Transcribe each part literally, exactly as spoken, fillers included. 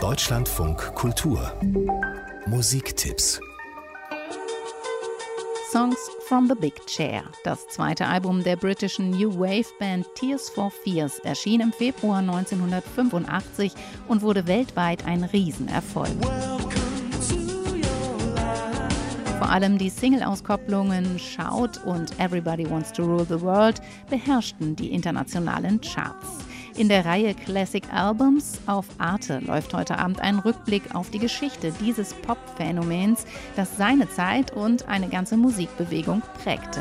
Deutschlandfunk Kultur Musiktipps. Songs from the Big Chair. Das zweite Album der britischen New Wave Band Tears for Fears erschien im Februar neunzehnhundertfünfundachtzig und wurde weltweit ein Riesenerfolg. Vor allem die Single-Auskopplungen Shout und Everybody Wants to Rule the World beherrschten die internationalen Charts. In der Reihe Classic Albums auf Arte läuft heute Abend ein Rückblick auf die Geschichte dieses Pop-Phänomens, das seine Zeit und eine ganze Musikbewegung prägte.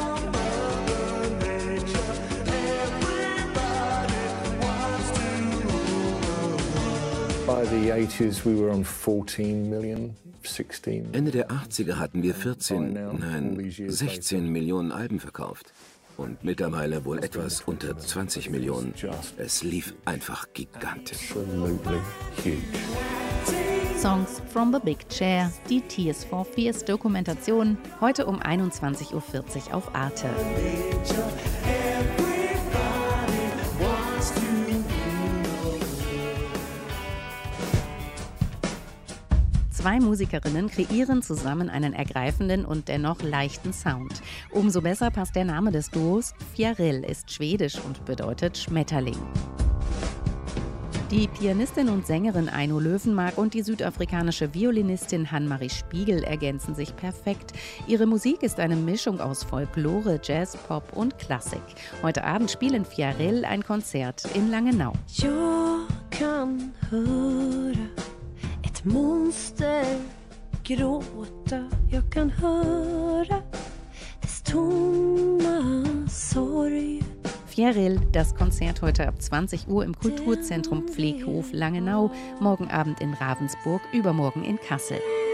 Ende der achtziger hatten wir vierzehn, nein, sechzehn Millionen Alben verkauft. Und mittlerweile wohl etwas unter zwanzig Millionen. Es lief einfach gigantisch. Songs from the Big Chair, die Tears for Fears Dokumentation, heute um einundzwanzig Uhr vierzig auf Arte. Zwei Musikerinnen kreieren zusammen einen ergreifenden und dennoch leichten Sound. Umso besser passt der Name des Duos. Fjäril ist schwedisch und bedeutet Schmetterling. Die Pianistin und Sängerin Aino Löwenmark und die südafrikanische Violinistin Hanne-Marie Spiegel ergänzen sich perfekt. Ihre Musik ist eine Mischung aus Folklore, Jazz, Pop und Klassik. Heute Abend spielen Fjäril ein Konzert in Langenau. Jag kan höra ett monster gråta, jag kan höra dess tomma sorg. Fjäril, das Konzert heute ab zwanzig Uhr im Kulturzentrum Pfleghof Langenau, morgen Abend in Ravensburg, übermorgen in Kassel.